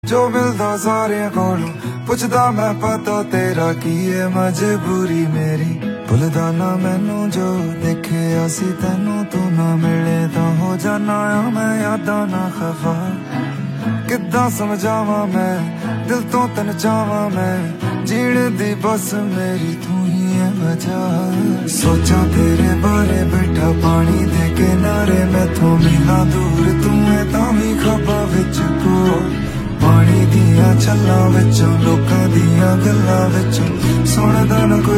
जो मिलदा सारे कोलों पुछदा मैं पता तेरा की है मजबूरी मेरी भुलदा ना मैनू जो देखे असी तेनू तू ना मिले तो हो जाना मैं यादा ना खफा किद्दां समझावा मैं दिल तो तेन चाहवा मैं जीने दी बस मेरी तू ही है वजह सोचा तेरे बारे बैठा पानी दे किनारे मैथों मीलां दूर तू है तावी खबा विच को पानी दियां छल्लां विचों लोकां दियां गल्लां विचों सुणदा ना कोई